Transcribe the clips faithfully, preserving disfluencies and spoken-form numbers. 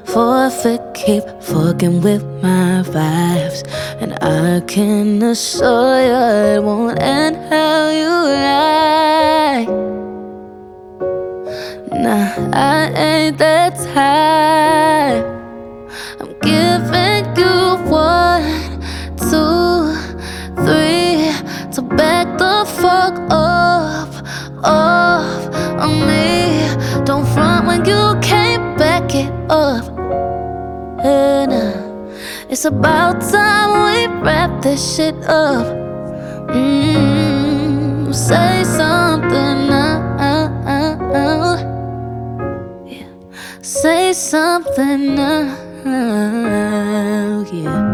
forfeit, keep fucking with my vibes. And I can assure you it won't end how you like. Nah, I ain't that type. I'm giving you one, two, three to back the fuck up, off on me. Don't front when you can't back it up. And uh, it's about time we wrap this shit up. Mm, say something now. Yeah, say something now. Yeah.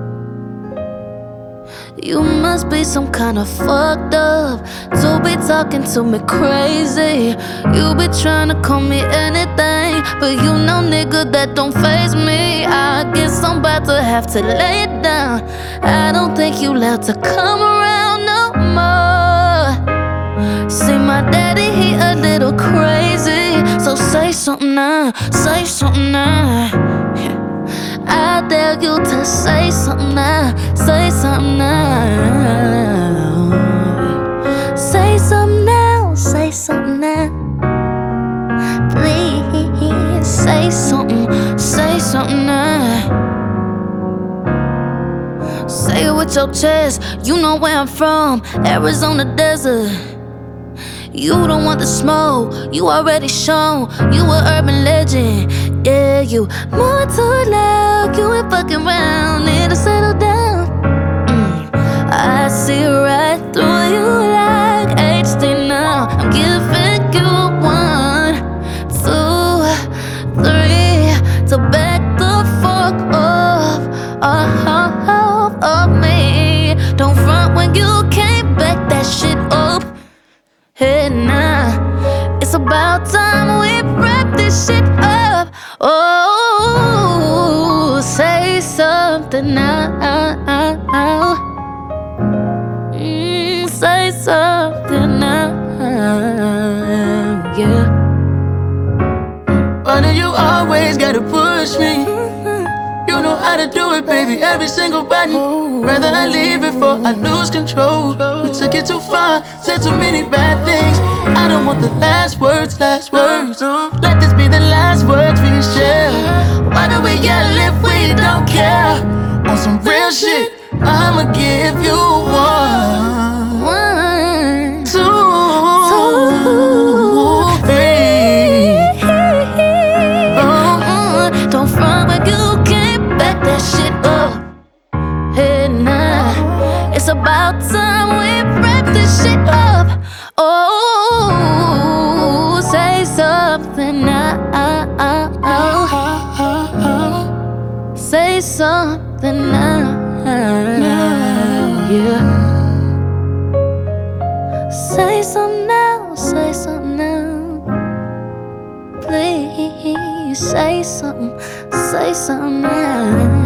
You must be some kind of fucked up to be talking to me crazy. You be trying to call me anything, but you know, nigga, that don't faze me. I guess I'm about to have to lay it down. I don't think you allowed to come around no more. See, my daddy, he a little crazy, so say something now, say something now. Yeah. I dare you to say something now, say something now. Say something now, say something now. Please, say something, say something now. Say it with your chest, you know where I'm from, Arizona desert. You don't want the smoke, you already shown, you a urban legend. Yeah, you more too loud, you ain't fucking around, need to settle down. mm. I see right through you like H D now. I'm giving you one, two, three to back the fuck up, off of me. Don't front when you can't back that shit up. Hey, nah, it's about time we wrap this shit up. Oh, say something now. Mm, say something now. Yeah. Why do you always gotta push me? You know how to do it, baby, every single body. Rather I leave before I lose control. We took it too far, said too many bad things. I don't want the last words, last words. Let this be the last words we share. Why do we yell if we don't care? On some real shit, I'ma give you one, One, two, two, three. oh, don't front when you can't back that shit up. Hey, nah, it's about time we wrap this shit up. Oh, say something now. Say something now. Yeah. Say something now. Say something now. Please say something. Say something now.